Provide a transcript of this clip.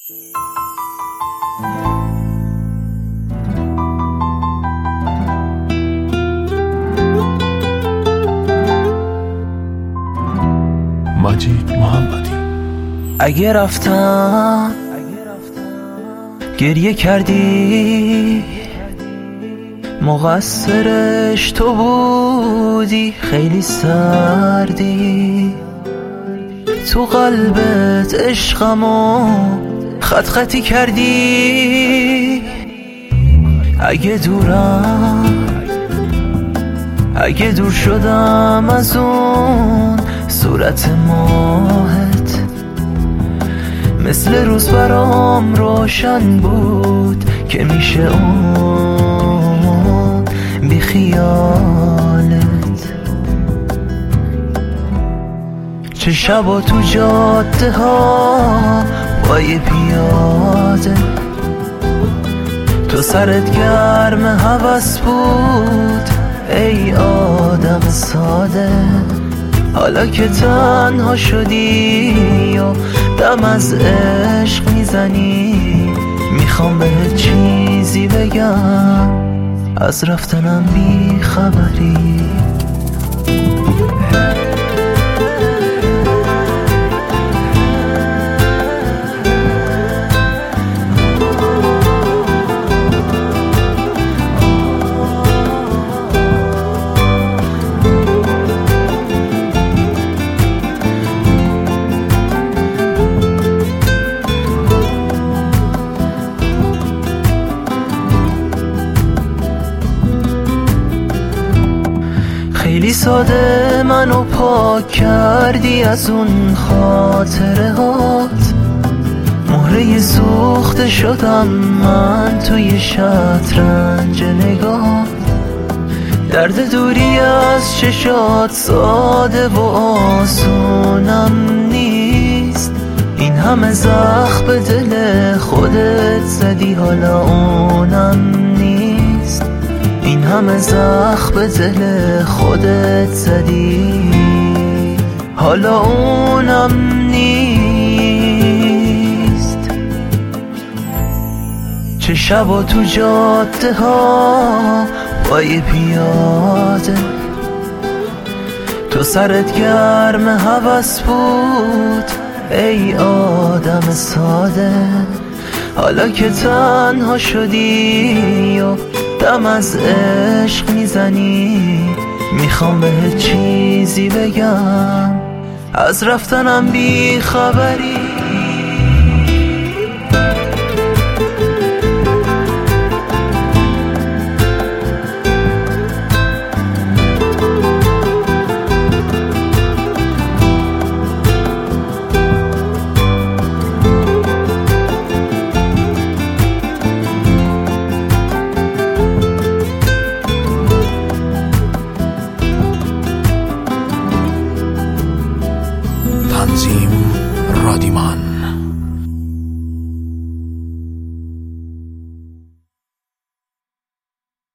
مجید محمدی. اگه رفتم گریه کردی، مقصرش تو بودی، خیلی سردی تو قلبت، عشقمو خط خطی کردی. اگه دور شدم از اون صورت ماهت، مثل روز برام روشن بود که میشه اون بی خیالت. چه شبا تو جاده ها با یه پیاده، تو سرت گرم هوس بود ای آدم ساده. حالا که تنها شدی و دم از عشق میزنی، میخوام بهت چیزی بگم، از رفتنم بی خبری. خیلی ساده منو پاک کردی از اون خاطره هات، مهره سوخته شدم من توی شطرنج نگات. درد دوری از چشات ساده و آسونم نیست، این همه زخم به دل خودت زدی حالا اونم نیست، این همه زخم به دل خودت زدی حالا اونم نیست. چه شبا تو جاده ها با یه پیاده، تو سرت گرم هوس بود ای آدم ساده. حالا که تنها شدی و دم از عشق میزنی، میخوام بهت چیزی بگم، از رفتنم بی خبری. تنظیم رادیمان.